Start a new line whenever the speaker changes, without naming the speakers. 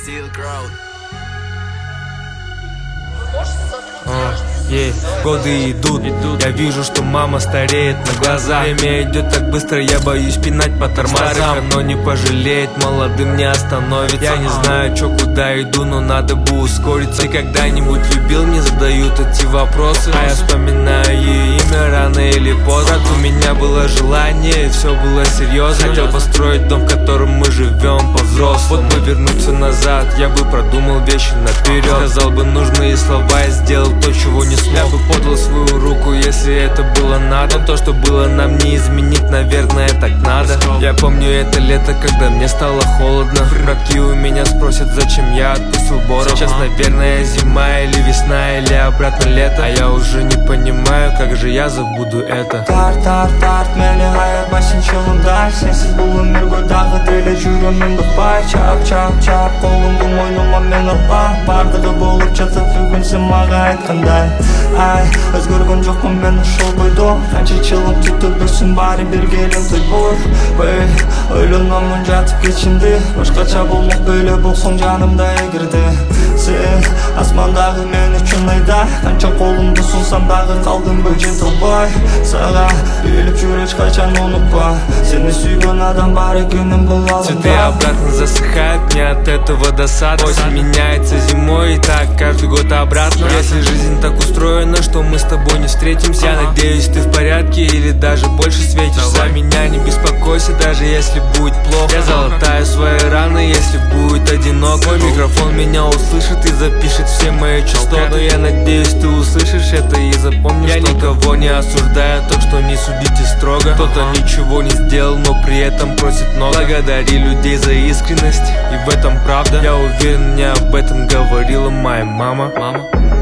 Silk Road.
Годы идут, я вижу, что мама стареет на глазах. Время идет так быстро, я боюсь пинать по тормозам. Оно не пожалеет, молодым не остановится. Я не знаю, чё, куда иду, но надо бы ускориться. Ты когда-нибудь любил, не задают эти вопросы, а я вспоминаю ее имя рано или поздно. У меня было желание, и все было серьезно. Хотел построить дом, в котором мы живем по-взрослому. Вот повернуться назад, я бы продумал вещи наперед. Сказал бы нужные слова и сделал то, чего не смог. Я бы подал свою руку, если это было надо. Но то, что было нам не изменить, наверное, так надо. Я помню это лето, когда мне стало холодно. Братки у меня спросят, зачем я отпустил Борова. Сейчас, наверное, зима или весна, или обратно лето. А я уже не понимаю, как же я забуду это.
Тарт мені hayat başınçılımda. Sensiz bu ömür godağı deli жүрөмүн быкпай. Чап колумду мойнума мен алам. Бардыгы болуп жатат бүгүн сен мага айткандай. Ай, өзгөргөн жокмун мен ушул бойдо. Канча жылым түтүп жүрсүн баары бир келин тойбой. Ойлономун жатып кечинди. Башкача болмок бөлө болсоң жанымда эгерде. Сен асмандагы мен үчүн айда. Канча колумду сунсам дагы калдым жентилбай. Сага үйлүп жүрөч качан унутпа. Сени сүйгөн адам бар экенин бул алдымда.
Цветы обратно засыхают, мне от этого досада. Осень меняется зимой и так каждый год обратно. Если жизнь так устроена, что мы с тобой не встретимся, я надеюсь, ты в порядке или даже больше светишь. За меня не беспокойся, даже если будет плохо. Я залатаю свои раны, если будет одиноко. Мой микрофон меня услышит и запишет все мои чувства. Но я надеюсь, ты услышишь это и запомнишь. Я никого не осуждаю, так что не судите строго. Кто-то ничего не сделал, но при этом просит много. Благодари людей за искренность, и в этом правда. Я уверен, мне об этом говорила моя мама.